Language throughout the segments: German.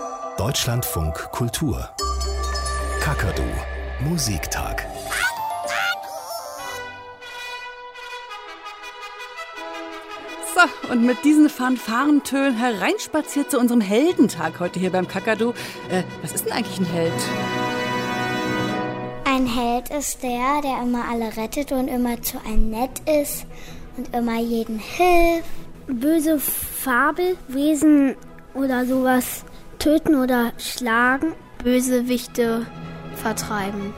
Deutschlandfunk Kultur. Kakadu Musiktag. So, und mit diesen Fanfarentönen hereinspaziert zu unserem Heldentag heute hier beim Kakadu. Was ist denn eigentlich ein Held? Ein Held ist der immer alle rettet und immer zu einem nett ist und immer jedem hilft. Böse Fabelwesen oder sowas töten oder schlagen. Bösewichte vertreiben.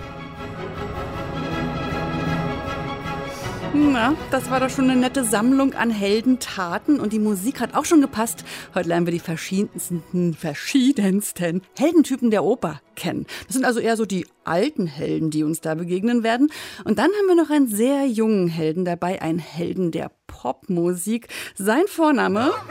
Na, das war doch schon eine nette Sammlung an Heldentaten und die Musik hat auch schon gepasst. Heute lernen wir die verschiedensten Heldentypen der Oper kennen. Das sind also eher so die alten Helden, die uns da begegnen werden. Und dann haben wir noch einen sehr jungen Helden dabei, einen Helden der Popmusik. Sein Vorname? Lukas!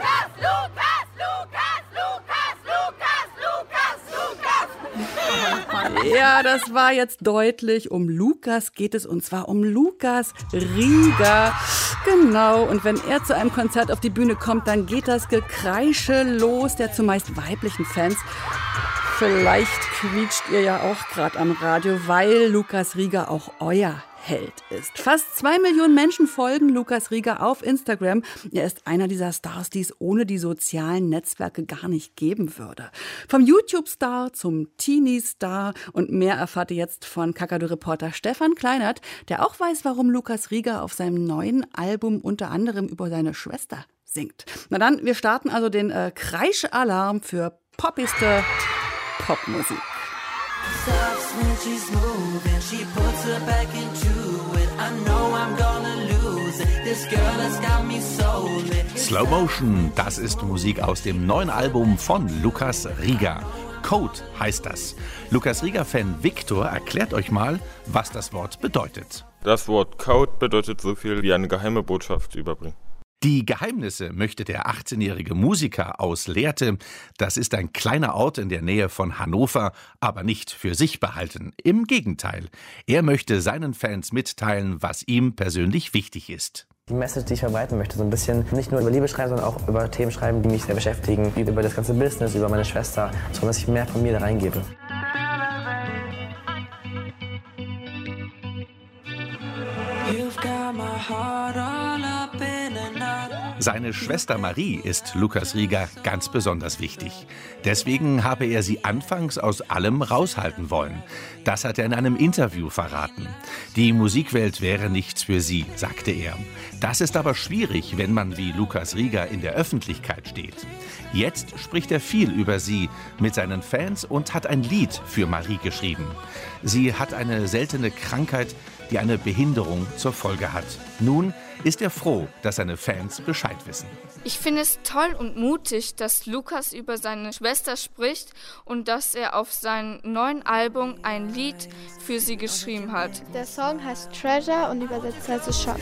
Ja, das war jetzt deutlich. Um Lukas geht es, und zwar um Lukas Rieger. Genau, und wenn er zu einem Konzert auf die Bühne kommt, dann geht das Gekreische los der zumeist weiblichen Fans. Vielleicht quietscht ihr ja auch gerade am Radio, weil Lukas Rieger auch euer Held ist. Fast 2 Millionen Menschen folgen Lukas Rieger auf Instagram. Er ist einer dieser Stars, die es ohne die sozialen Netzwerke gar nicht geben würde. Vom YouTube-Star zum Teenie-Star und mehr erfahrt ihr jetzt von Kakadu-Reporter Stefan Kleinert, der auch weiß, warum Lukas Rieger auf seinem neuen Album unter anderem über seine Schwester singt. Na dann, wir starten also den Kreisch-Alarm für poppigste Popmusik. When she's moving, she puts her back into it. I know I'm gonna lose it. This girl has got me so lit. Slow Motion, das ist Musik aus dem neuen Album von Lukas Rieger. Code heißt das. Lukas Rieger-Fan Victor erklärt euch mal, was das Wort bedeutet. Das Wort Code bedeutet so viel wie eine geheime Botschaft überbringen. Die Geheimnisse möchte der 18-jährige Musiker aus Lehrte. Das ist ein kleiner Ort in der Nähe von Hannover, aber nicht für sich behalten. Im Gegenteil, er möchte seinen Fans mitteilen, was ihm persönlich wichtig ist. Die Message, die ich verbreiten möchte, so ein bisschen nicht nur über Liebe schreiben, sondern auch über Themen schreiben, die mich sehr beschäftigen, über das ganze Business, über meine Schwester, so dass ich mehr von mir da reingebe. Seine Schwester Marie ist Lukas Rieger ganz besonders wichtig. Deswegen habe er sie anfangs aus allem raushalten wollen. Das hat er in einem Interview verraten. Die Musikwelt wäre nichts für sie, sagte er. Das ist aber schwierig, wenn man wie Lukas Rieger in der Öffentlichkeit steht. Jetzt spricht er viel über sie mit seinen Fans und hat ein Lied für Marie geschrieben. Sie hat eine seltene Krankheit, die eine Behinderung zur Folge hat. Nun ist er froh, dass seine Fans Bescheid wissen. Ich finde es toll und mutig, dass Lukas über seine Schwester spricht und dass er auf seinem neuen Album ein Lied für sie geschrieben hat. Der Song heißt Treasure und übersetzt heißt es Schatz.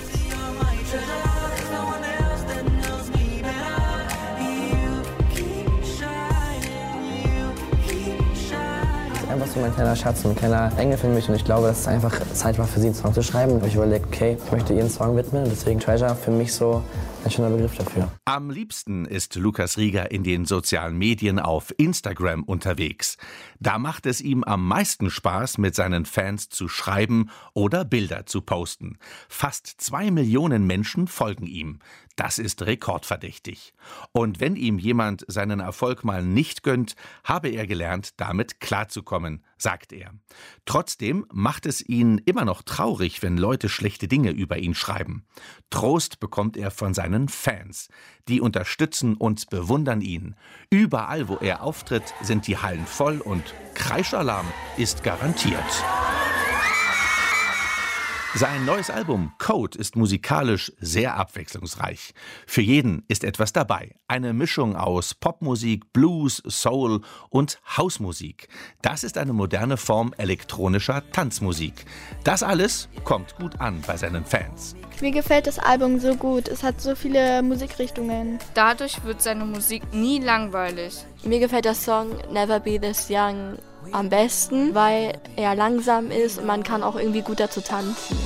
Einfach so mein kleiner Schatz, ein kleiner Engel für mich und ich glaube, es ist einfach Zeit war für sie einen Song zu schreiben. Und ich überlege, okay, ich möchte ihr einen Song widmen, deswegen Treasure für mich so ein schöner Begriff dafür. Am liebsten ist Lukas Rieger in den sozialen Medien auf Instagram unterwegs. Da macht es ihm am meisten Spaß, mit seinen Fans zu schreiben oder Bilder zu posten. Fast 2 Millionen Menschen folgen ihm. Das ist rekordverdächtig. Und wenn ihm jemand seinen Erfolg mal nicht gönnt, habe er gelernt, damit klarzukommen, sagt er. Trotzdem macht es ihn immer noch traurig, wenn Leute schlechte Dinge über ihn schreiben. Trost bekommt er von seinen Fans. Die unterstützen und bewundern ihn. Überall, wo er auftritt, sind die Hallen voll und Kreischalarm ist garantiert. Sein neues Album Code ist musikalisch sehr abwechslungsreich. Für jeden ist etwas dabei. Eine Mischung aus Popmusik, Blues, Soul und Hausmusik. Das ist eine moderne Form elektronischer Tanzmusik. Das alles kommt gut an bei seinen Fans. Mir gefällt das Album so gut. Es hat so viele Musikrichtungen. Dadurch wird seine Musik nie langweilig. Mir gefällt der Song Never Be This Young am besten, weil er langsam ist und man kann auch irgendwie gut dazu tanzen.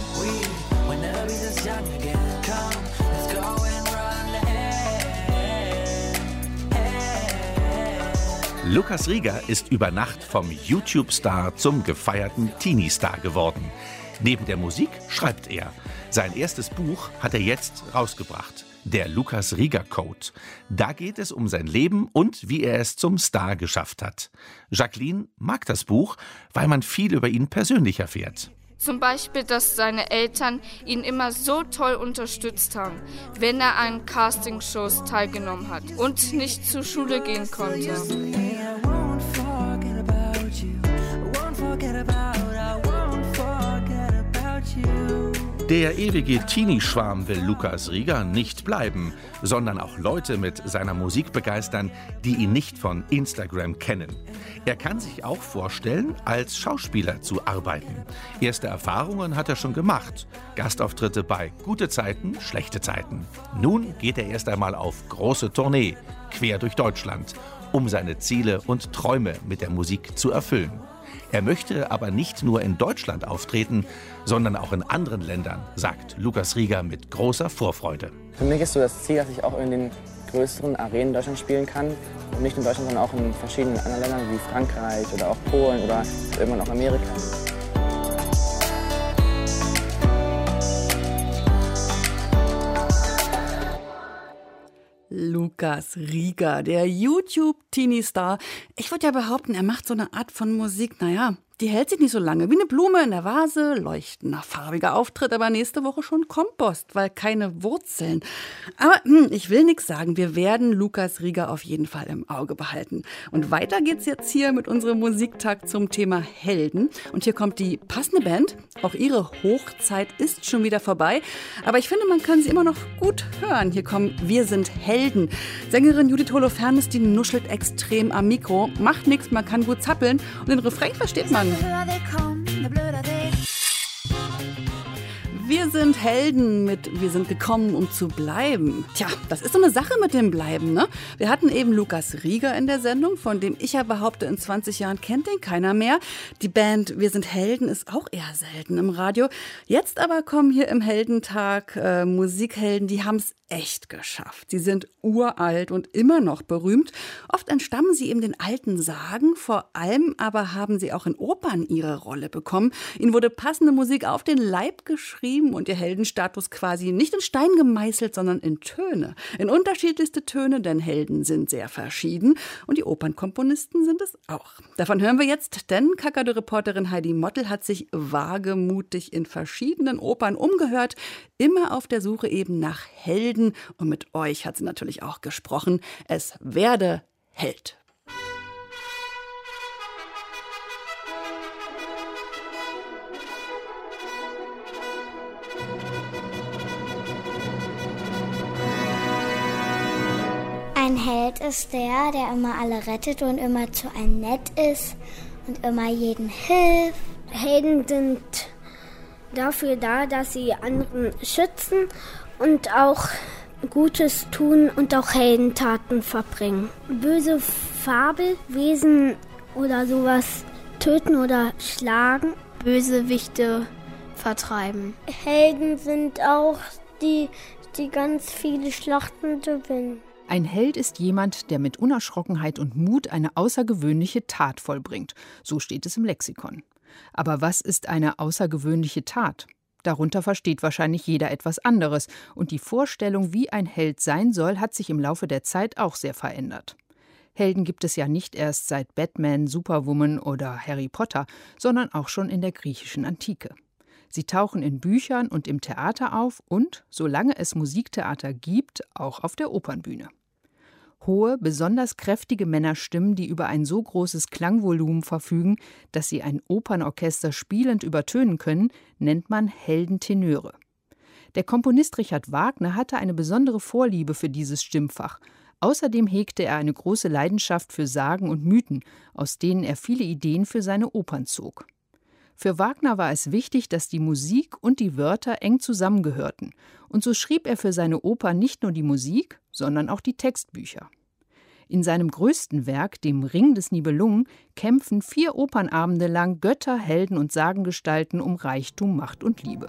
Lukas Rieger ist über Nacht vom YouTube-Star zum gefeierten Teenie-Star geworden. Neben der Musik schreibt er. Sein erstes Buch hat er jetzt rausgebracht. Der Lukas Rieger Code. Da geht es um sein Leben und wie er es zum Star geschafft hat. Jacqueline mag das Buch, weil man viel über ihn persönlich erfährt. Zum Beispiel, dass seine Eltern ihn immer so toll unterstützt haben, wenn er an Castingshows teilgenommen hat und nicht zur Schule gehen konnte. Der ewige Teenie-Schwarm will Lukas Rieger nicht bleiben, sondern auch Leute mit seiner Musik begeistern, die ihn nicht von Instagram kennen. Er kann sich auch vorstellen, als Schauspieler zu arbeiten. Erste Erfahrungen hat er schon gemacht. Gastauftritte bei Gute Zeiten, Schlechte Zeiten. Nun geht er erst einmal auf große Tournee, quer durch Deutschland, um seine Ziele und Träume mit der Musik zu erfüllen. Er möchte aber nicht nur in Deutschland auftreten, sondern auch in anderen Ländern, sagt Lukas Rieger mit großer Vorfreude. Für mich ist so das Ziel, dass ich auch in den größeren Arenen in Deutschland spielen kann. Und nicht in Deutschland, sondern auch in verschiedenen anderen Ländern wie Frankreich oder auch Polen oder irgendwann auch Amerika. Lukas Rieger, der YouTube-Teenie-Star. Ich würde ja behaupten, er macht so eine Art von Musik, die hält sich nicht so lange. Wie eine Blume in der Vase, leuchtender, farbiger Auftritt, aber nächste Woche schon Kompost, weil keine Wurzeln. Aber ich will nichts sagen, wir werden Lukas Rieger auf jeden Fall im Auge behalten. Und weiter geht's jetzt hier mit unserem Musiktag zum Thema Helden. Und hier kommt die passende Band. Auch ihre Hochzeit ist schon wieder vorbei. Aber ich finde, man kann sie immer noch gut hören. Hier kommen Wir sind Helden. Sängerin Judith Holofernes, die nuschelt extrem am Mikro. Macht nichts, man kann gut zappeln. Und den Refrain versteht man. Wir sind Helden mit Wir sind gekommen, um zu bleiben. Tja, das ist so eine Sache mit dem Bleiben, ne? Wir hatten eben Lukas Rieger in der Sendung, von dem ich ja behaupte, in 20 Jahren kennt den keiner mehr. Die Band Wir sind Helden ist auch eher selten im Radio. Jetzt aber kommen hier im Heldentag Musikhelden, die haben es echt geschafft. Sie sind uralt und immer noch berühmt. Oft entstammen sie eben den alten Sagen, vor allem aber haben sie auch in Opern ihre Rolle bekommen. Ihnen wurde passende Musik auf den Leib geschrieben und ihr Heldenstatus quasi nicht in Stein gemeißelt, sondern in Töne. In unterschiedlichste Töne, denn Helden sind sehr verschieden und die Opernkomponisten sind es auch. Davon hören wir jetzt, denn Kakadu-Reporterin Heidi Mottl hat sich wagemutig in verschiedenen Opern umgehört, immer auf der Suche eben nach Helden. Und mit euch hat sie natürlich auch gesprochen. Es werde Held. Ein Held ist der immer alle rettet und immer zu einem nett ist und immer jeden hilft. Helden sind dafür da, dass sie anderen schützen und auch Gutes tun und auch Heldentaten verbringen. Böse Fabelwesen oder sowas töten oder schlagen. Bösewichte vertreiben. Helden sind auch die ganz viele Schlachten gewinnen. Ein Held ist jemand, der mit Unerschrockenheit und Mut eine außergewöhnliche Tat vollbringt. So steht es im Lexikon. Aber was ist eine außergewöhnliche Tat? Darunter versteht wahrscheinlich jeder etwas anderes. Und die Vorstellung, wie ein Held sein soll, hat sich im Laufe der Zeit auch sehr verändert. Helden gibt es ja nicht erst seit Batman, Superwoman oder Harry Potter, sondern auch schon in der griechischen Antike. Sie tauchen in Büchern und im Theater auf und, solange es Musiktheater gibt, auch auf der Opernbühne. Hohe, besonders kräftige Männerstimmen, die über ein so großes Klangvolumen verfügen, dass sie ein Opernorchester spielend übertönen können, nennt man Heldentenöre. Der Komponist Richard Wagner hatte eine besondere Vorliebe für dieses Stimmfach. Außerdem hegte er eine große Leidenschaft für Sagen und Mythen, aus denen er viele Ideen für seine Opern zog. Für Wagner war es wichtig, dass die Musik und die Wörter eng zusammengehörten. Und so schrieb er für seine Oper nicht nur die Musik, sondern auch die Textbücher. In seinem größten Werk, dem Ring des Nibelungen, kämpfen 4 Opernabende lang Götter, Helden und Sagengestalten um Reichtum, Macht und Liebe.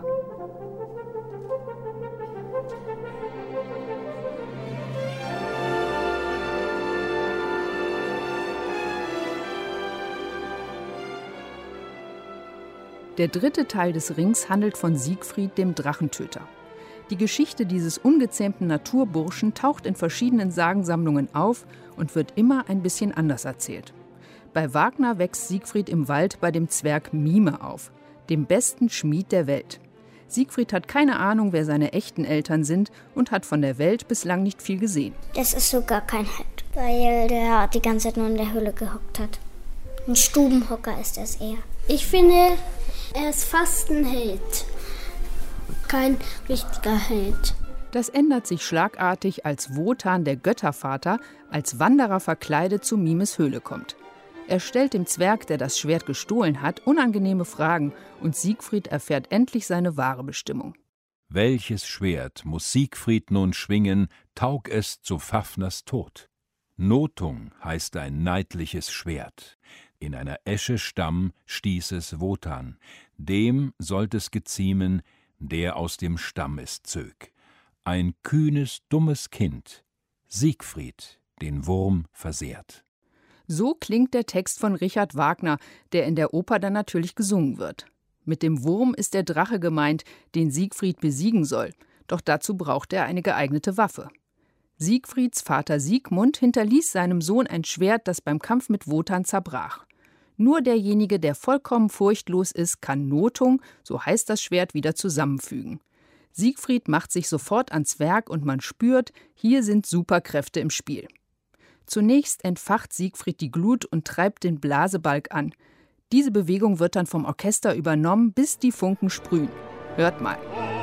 Der 3. Teil des Rings handelt von Siegfried, dem Drachentöter. Die Geschichte dieses ungezähmten Naturburschen taucht in verschiedenen Sagensammlungen auf und wird immer ein bisschen anders erzählt. Bei Wagner wächst Siegfried im Wald bei dem Zwerg Mime auf, dem besten Schmied der Welt. Siegfried hat keine Ahnung, wer seine echten Eltern sind und hat von der Welt bislang nicht viel gesehen. Das ist sogar kein Held, weil der die ganze Zeit nur in der Höhle gehockt hat. Ein Stubenhocker ist das eher. Ich finde, er ist fast ein Held. Kein richtiger Held. Das ändert sich schlagartig, als Wotan, der Göttervater, als Wanderer verkleidet zu Mimes Höhle kommt. Er stellt dem Zwerg, der das Schwert gestohlen hat, unangenehme Fragen und Siegfried erfährt endlich seine wahre Bestimmung. Welches Schwert muss Siegfried nun schwingen, taug es zu Fafners Tod? Nothung heißt ein neidliches Schwert. In einer Esche Stamm stieß es Wotan. Dem sollt es geziemen, der aus dem Stamm es zög. Ein kühnes, dummes Kind, Siegfried, den Wurm versehrt. So klingt der Text von Richard Wagner, der in der Oper dann natürlich gesungen wird. Mit dem Wurm ist der Drache gemeint, den Siegfried besiegen soll. Doch dazu braucht er eine geeignete Waffe. Siegfrieds Vater Siegmund hinterließ seinem Sohn ein Schwert, das beim Kampf mit Wotan zerbrach. Nur derjenige, der vollkommen furchtlos ist, kann Nothung, so heißt das Schwert, wieder zusammenfügen. Siegfried macht sich sofort ans Werk und man spürt, hier sind Superkräfte im Spiel. Zunächst entfacht Siegfried die Glut und treibt den Blasebalg an. Diese Bewegung wird dann vom Orchester übernommen, bis die Funken sprühen. Hört mal.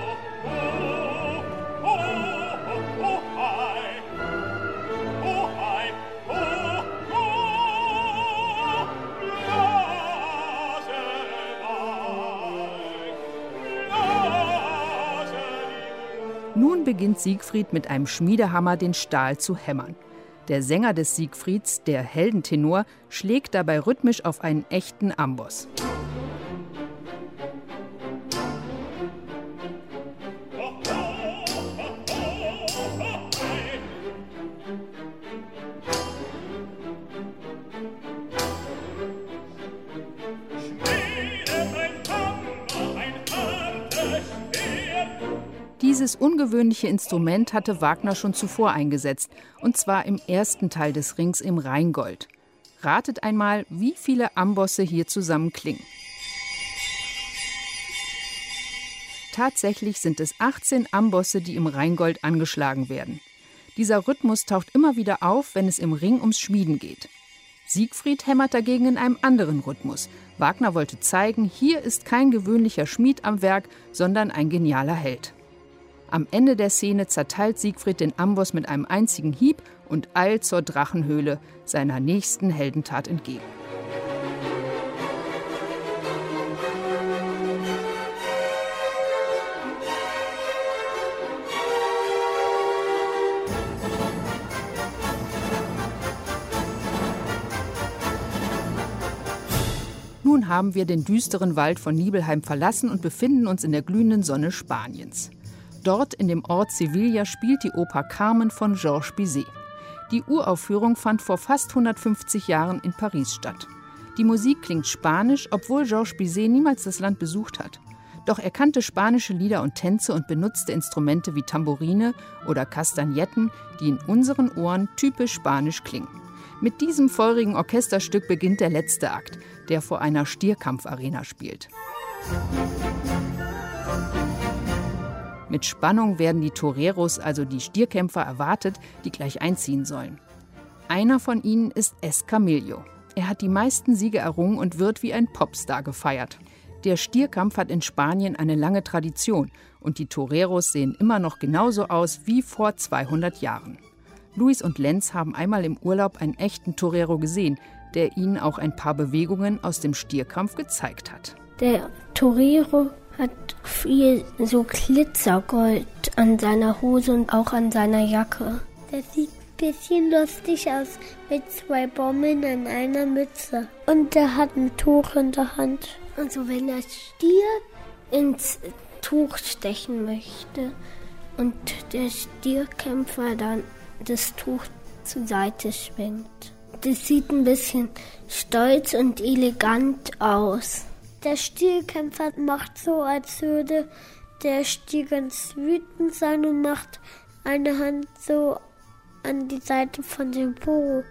Nun beginnt Siegfried mit einem Schmiedehammer den Stahl zu hämmern. Der Sänger des Siegfrieds, der Heldentenor, schlägt dabei rhythmisch auf einen echten Amboss. Dieses ungewöhnliche Instrument hatte Wagner schon zuvor eingesetzt, und zwar im 1. Teil des Rings im Rheingold. Ratet einmal, wie viele Ambosse hier zusammen klingen. Tatsächlich sind es 18 Ambosse, die im Rheingold angeschlagen werden. Dieser Rhythmus taucht immer wieder auf, wenn es im Ring ums Schmieden geht. Siegfried hämmert dagegen in einem anderen Rhythmus. Wagner wollte zeigen, hier ist kein gewöhnlicher Schmied am Werk, sondern ein genialer Held. Am Ende der Szene zerteilt Siegfried den Amboss mit einem einzigen Hieb und eilt zur Drachenhöhle, seiner nächsten Heldentat entgegen. Nun haben wir den düsteren Wald von Nibelheim verlassen und befinden uns in der glühenden Sonne Spaniens. Dort in dem Ort Sevilla spielt die Oper Carmen von Georges Bizet. Die Uraufführung fand vor fast 150 Jahren in Paris statt. Die Musik klingt spanisch, obwohl Georges Bizet niemals das Land besucht hat. Doch er kannte spanische Lieder und Tänze und benutzte Instrumente wie Tambourine oder Kastagnetten, die in unseren Ohren typisch spanisch klingen. Mit diesem feurigen Orchesterstück beginnt der letzte Akt, der vor einer Stierkampfarena spielt. Mit Spannung werden die Toreros, also die Stierkämpfer, erwartet, die gleich einziehen sollen. Einer von ihnen ist Escamillo. Er hat die meisten Siege errungen und wird wie ein Popstar gefeiert. Der Stierkampf hat in Spanien eine lange Tradition und die Toreros sehen immer noch genauso aus wie vor 200 Jahren. Luis und Lenz haben einmal im Urlaub einen echten Torero gesehen, der ihnen auch ein paar Bewegungen aus dem Stierkampf gezeigt hat. Der Torero hat viel so Glitzergold an seiner Hose und auch an seiner Jacke. Der sieht ein bisschen lustig aus mit 2 Bommeln an einer Mütze. Und der hat ein Tuch in der Hand. Also wenn der Stier ins Tuch stechen möchte und der Stierkämpfer dann das Tuch zur Seite schwingt. Das sieht ein bisschen stolz und elegant aus. Der Stierkämpfer macht so, als würde der Stier ganz wütend sein und macht eine Hand so an die Seite von dem Po.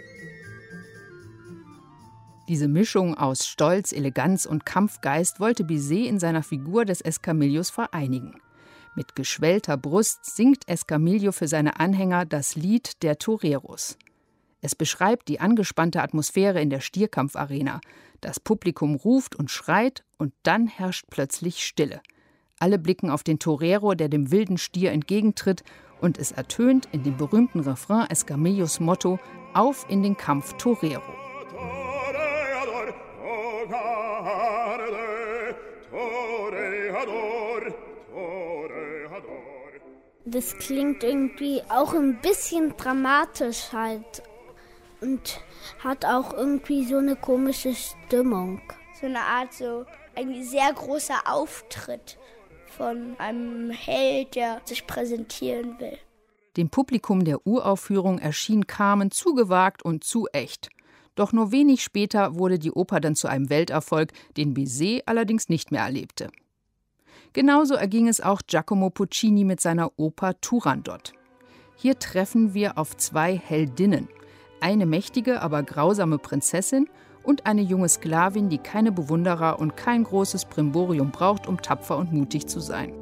Diese Mischung aus Stolz, Eleganz und Kampfgeist wollte Bizet in seiner Figur des Escamillos vereinigen. Mit geschwellter Brust singt Escamillo für seine Anhänger das Lied der Toreros. Es beschreibt die angespannte Atmosphäre in der Stierkampfarena. Das Publikum ruft und schreit und dann herrscht plötzlich Stille. Alle blicken auf den Torero, der dem wilden Stier entgegentritt, und es ertönt in dem berühmten Refrain Escamillos Motto: Auf in den Kampf, Torero. Das klingt irgendwie auch ein bisschen dramatisch halt und hat auch irgendwie so eine komische Stimmung. So eine Art, so ein sehr großer Auftritt von einem Held, der sich präsentieren will. Dem Publikum der Uraufführung erschien Carmen zu gewagt und zu echt. Doch nur wenig später wurde die Oper dann zu einem Welterfolg, den Bizet allerdings nicht mehr erlebte. Genauso erging es auch Giacomo Puccini mit seiner Oper Turandot. Hier treffen wir auf zwei Heldinnen. Eine mächtige, aber grausame Prinzessin und eine junge Sklavin, die keine Bewunderer und kein großes Brimborium braucht, um tapfer und mutig zu sein.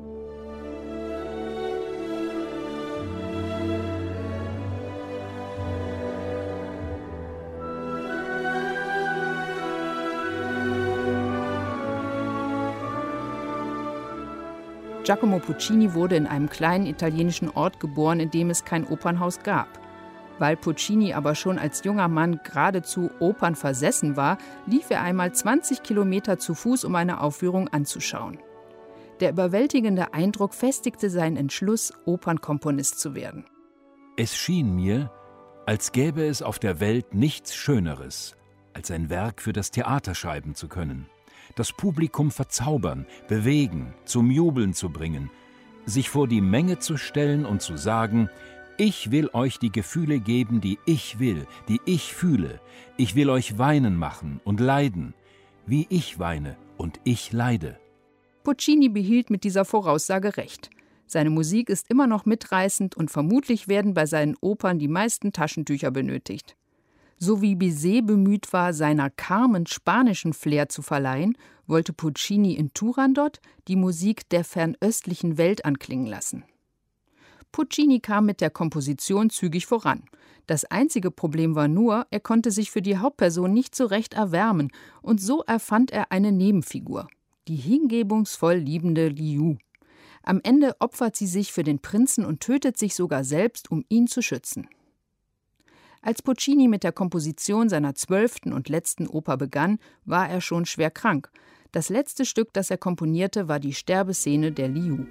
Giacomo Puccini wurde in einem kleinen italienischen Ort geboren, in dem es kein Opernhaus gab. Weil Puccini aber schon als junger Mann geradezu opernversessen war, lief er einmal 20 Kilometer zu Fuß, um eine Aufführung anzuschauen. Der überwältigende Eindruck festigte seinen Entschluss, Opernkomponist zu werden. Es schien mir, als gäbe es auf der Welt nichts Schöneres, als ein Werk für das Theater schreiben zu können. Das Publikum verzaubern, bewegen, zum Jubeln zu bringen, sich vor die Menge zu stellen und zu sagen: Ich will euch die Gefühle geben, die ich will, die ich fühle. Ich will euch weinen machen und leiden, wie ich weine und ich leide. Puccini behielt mit dieser Voraussage recht. Seine Musik ist immer noch mitreißend und vermutlich werden bei seinen Opern die meisten Taschentücher benötigt. So wie Bizet bemüht war, seiner Carmen spanischen Flair zu verleihen, wollte Puccini in Turandot die Musik der fernöstlichen Welt anklingen lassen. Puccini kam mit der Komposition zügig voran. Das einzige Problem war nur, er konnte sich für die Hauptperson nicht so recht erwärmen, und so erfand er eine Nebenfigur, die hingebungsvoll liebende Liu. Am Ende opfert sie sich für den Prinzen und tötet sich sogar selbst, um ihn zu schützen. Als Puccini mit der Komposition seiner 12. und letzten Oper begann, war er schon schwer krank. Das letzte Stück, das er komponierte, war die Sterbeszene der Liu.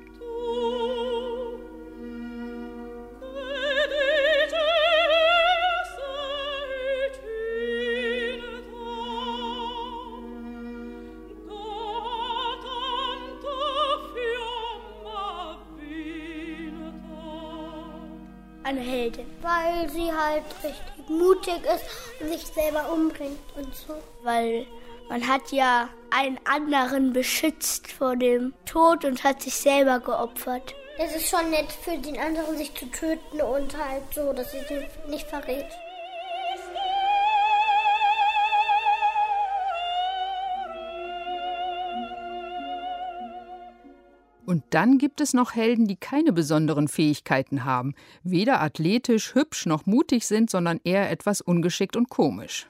Eine Heldin. Weil sie halt richtig mutig ist und sich selber umbringt und so. Weil man hat ja einen anderen beschützt vor dem Tod und hat sich selber geopfert. Es ist schon nett für den anderen, sich zu töten und halt so, dass sie sich nicht verrät. Und dann gibt es noch Helden, die keine besonderen Fähigkeiten haben, weder athletisch, hübsch noch mutig sind, sondern eher etwas ungeschickt und komisch.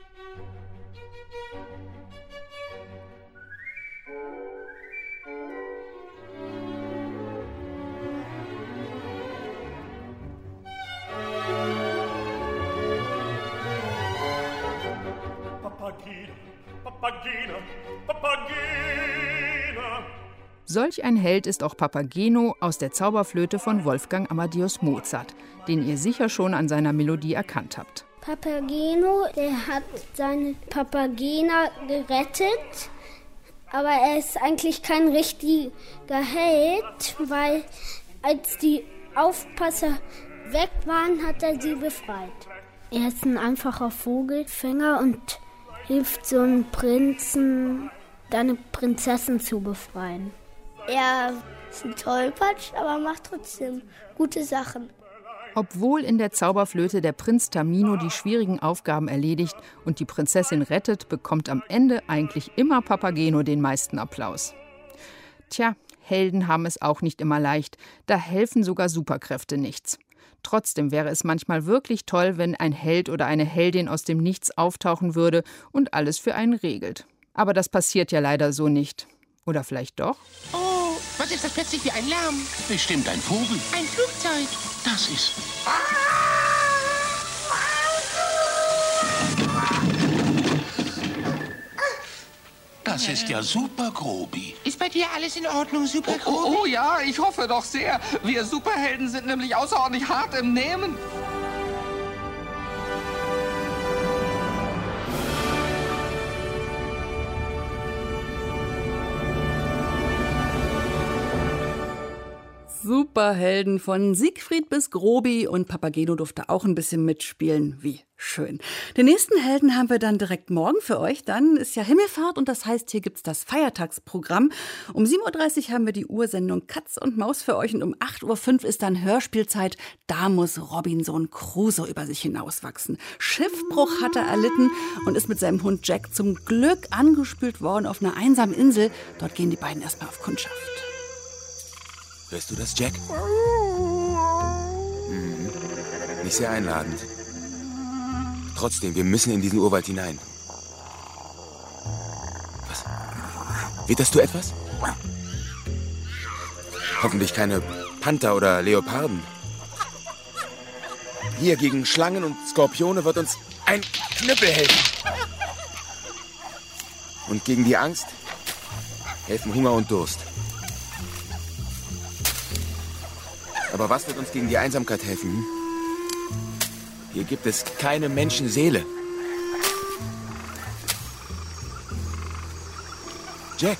Papagena, Papagena, Papagena. Solch ein Held ist auch Papageno aus der Zauberflöte von Wolfgang Amadeus Mozart, den ihr sicher schon an seiner Melodie erkannt habt. Papageno, der hat seine Papagena gerettet, aber er ist eigentlich kein richtiger Held, weil als die Aufpasser weg waren, hat er sie befreit. Er ist ein einfacher Vogelfänger und hilft so einem Prinzen deine Prinzessin zu befreien. Er ist ein Tollpatsch, aber macht trotzdem gute Sachen. Obwohl in der Zauberflöte der Prinz Tamino die schwierigen Aufgaben erledigt und die Prinzessin rettet, bekommt am Ende eigentlich immer Papageno den meisten Applaus. Tja, Helden haben es auch nicht immer leicht. Da helfen sogar Superkräfte nichts. Trotzdem wäre es manchmal wirklich toll, wenn ein Held oder eine Heldin aus dem Nichts auftauchen würde und alles für einen regelt. Aber das passiert ja leider so nicht. Oder vielleicht doch? Oh, was ist das plötzlich für ein Lärm? Bestimmt ein Vogel. Ein Flugzeug. Das ist... Das ist ja super, Grobi. Ist bei dir alles in Ordnung, Super Grobi? Oh ja, ich hoffe doch sehr. Wir Superhelden sind nämlich außerordentlich hart im Nehmen. Superhelden von Siegfried bis Grobi und Papageno durfte auch ein bisschen mitspielen. Wie schön. Den nächsten Helden haben wir dann direkt morgen für euch. Dann ist ja Himmelfahrt und das heißt, hier gibt's das Feiertagsprogramm. Um 7.30 Uhr haben wir die Ursendung Katz und Maus für euch und um 8.05 Uhr ist dann Hörspielzeit. Da muss Robinson Crusoe über sich hinauswachsen. Schiffbruch hat er erlitten und ist mit seinem Hund Jack zum Glück angespült worden auf einer einsamen Insel. Dort gehen die beiden erstmal auf Kundschaft. Hörst du das, Jack? Nicht sehr einladend. Trotzdem, wir müssen in diesen Urwald hinein. Was? Witterst du etwas? Hoffentlich keine Panther oder Leoparden. Hier gegen Schlangen und Skorpione wird uns ein Knüppel helfen. Und gegen die Angst helfen Hunger und Durst. Aber was wird uns gegen die Einsamkeit helfen? Hier gibt es keine Menschenseele. Jack!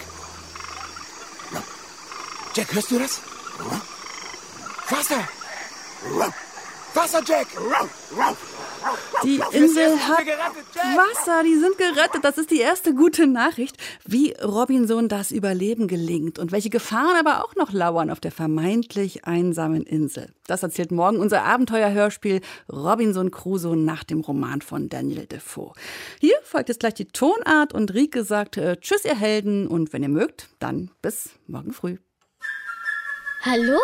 Jack, hörst du das? Wasser! Wasser, Jack! Die Insel hat Wasser, die sind gerettet. Das ist die erste gute Nachricht, wie Robinson das Überleben gelingt und welche Gefahren aber auch noch lauern auf der vermeintlich einsamen Insel. Das erzählt morgen unser Abenteuerhörspiel Robinson Crusoe nach dem Roman von Daniel Defoe. Hier folgt jetzt gleich die Tonart und Rieke sagt Tschüss, ihr Helden, und wenn ihr mögt, dann bis morgen früh. Hallo?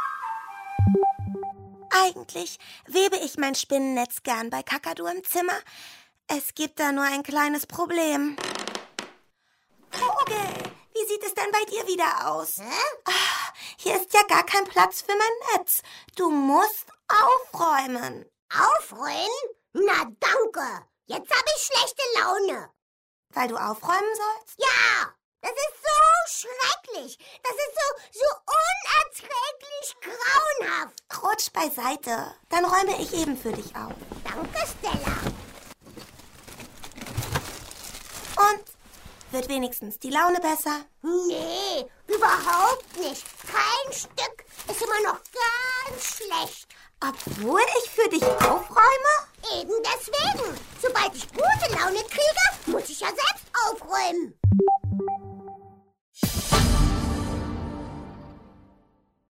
Eigentlich webe ich mein Spinnennetz gern bei Kakadu im Zimmer. Es gibt da nur ein kleines Problem. Vogel, wie sieht es denn bei dir wieder aus? Ach, hier ist ja gar kein Platz für mein Netz. Du musst aufräumen. Aufräumen? Na danke. Jetzt habe ich schlechte Laune. Weil du aufräumen sollst? Ja, das ist so schrecklich. Das ist so unerträglich grauenhaft. Rutsch beiseite, dann räume ich eben für dich auf. Danke, Stella. Und? Wird wenigstens die Laune besser? Nee, überhaupt nicht. Kein Stück. Ist immer noch ganz schlecht. Obwohl ich für dich aufräume? Eben deswegen. Sobald ich gute Laune kriege, muss ich ja selbst aufräumen.